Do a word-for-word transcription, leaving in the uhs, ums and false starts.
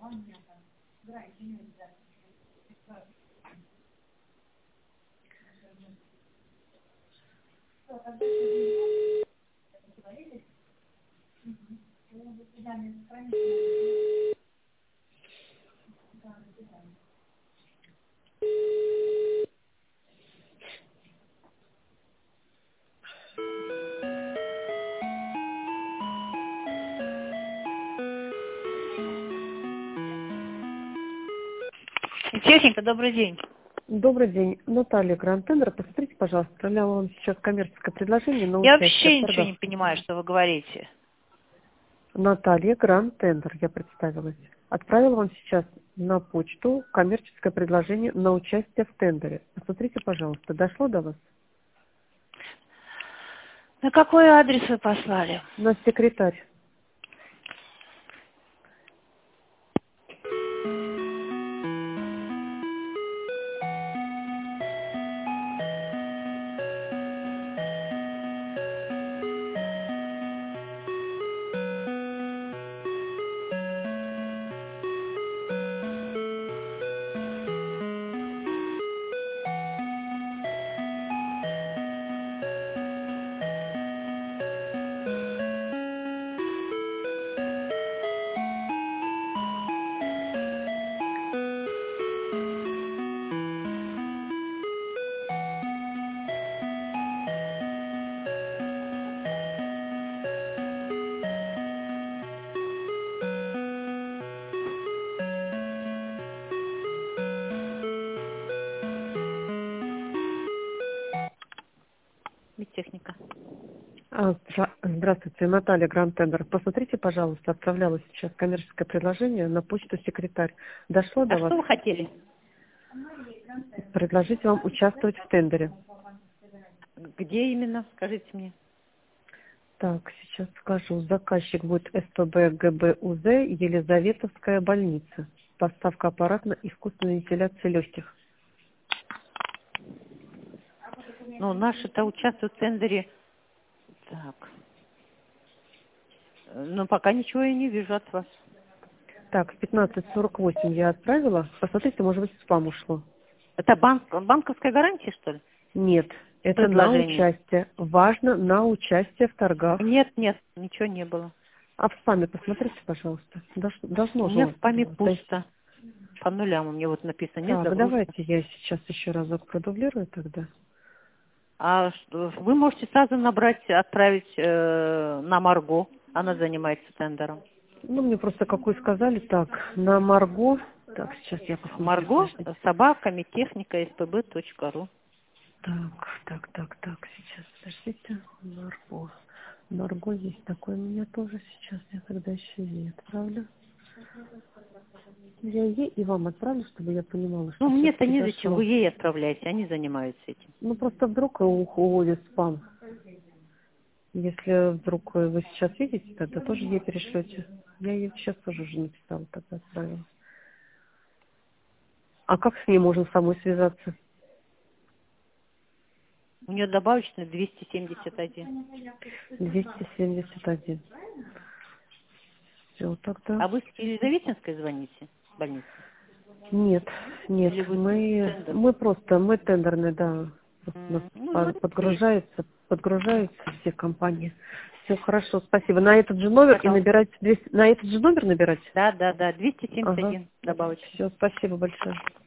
Техника, добрый день. Добрый день. Наталья, Гранд Тендер. Посмотрите, пожалуйста, отправляла вам сейчас коммерческое предложение на Я участие вообще в торгах. ничего не понимаю, что вы говорите. Наталья, Гранд Тендер, я представилась. Отправила вам сейчас на почту коммерческое предложение на участие в тендере. Посмотрите, пожалуйста, дошло до вас? На какой адрес вы послали? На секретарь. Техника. А, здра- Здравствуйте, Наталья, Гранд Тендер. Посмотрите, пожалуйста, отправляла сейчас коммерческое предложение на почту секретарь. Дошло до А вас? что вы хотели? Предложить вам участвовать в тендере. Где именно? Скажите мне. Так, сейчас скажу. Заказчик будет СПБ ГБУЗ Елизаветовская больница. Поставка аппаратно-искусственной вентиляции легких. Ну, наши-то участвуют в тендере. Так. Но пока ничего я не вижу от вас. Так, в пятнадцать сорок восемь я отправила. Посмотрите, может быть, в спам ушло. Это банк, банковская гарантия, что ли? Нет, это на Предложение. участие. Важно на участие в торгах. Нет, нет, ничего не было. А в спаме посмотрите, пожалуйста. Дош- Должно У же. меня в вот, спаме то есть- пусто. По нулям у меня вот написано, нет Так, загрузки. давайте я сейчас еще разок продублирую тогда. А что- вы можете сразу набрать, отправить э, на Марго. Она занимается тендером. Ну, мне просто какую сказали. Так, на Марго. Так, сейчас я посмотрю. Марго, подождите. собака, техника, спб точка ру. Так, так, так, так, сейчас, подождите. Марго. Марго есть такой у меня тоже сейчас. Я тогда еще ей отправлю. Я ей и вам отправлю, чтобы я понимала, что Ну, мне-то всё-таки незачем, дошло. вы ей отправляете, они занимаются этим. Ну, просто вдруг ух- уходит спам. Если вдруг вы сейчас видите, тогда тоже ей перешлете. Я ей сейчас тоже уже написала, тогда отправила. А как с ней можно самой связаться? У нее добавочный двести семьдесят один. двести семьдесят один. Все, тогда. А вы с Елизаветинской звоните в больницу? Нет, нет, Или вы мы, тендер? мы просто, мы тендерные, да. Просто у нас М, Ну, по- звоните. подгружается, подгружаются все компании. Все хорошо, спасибо. На этот же номер и Пожалуйста. набирать, двести на этот же номер набирать? Да, да, да, двести семьдесят Ага. один добавочный. Все, спасибо большое.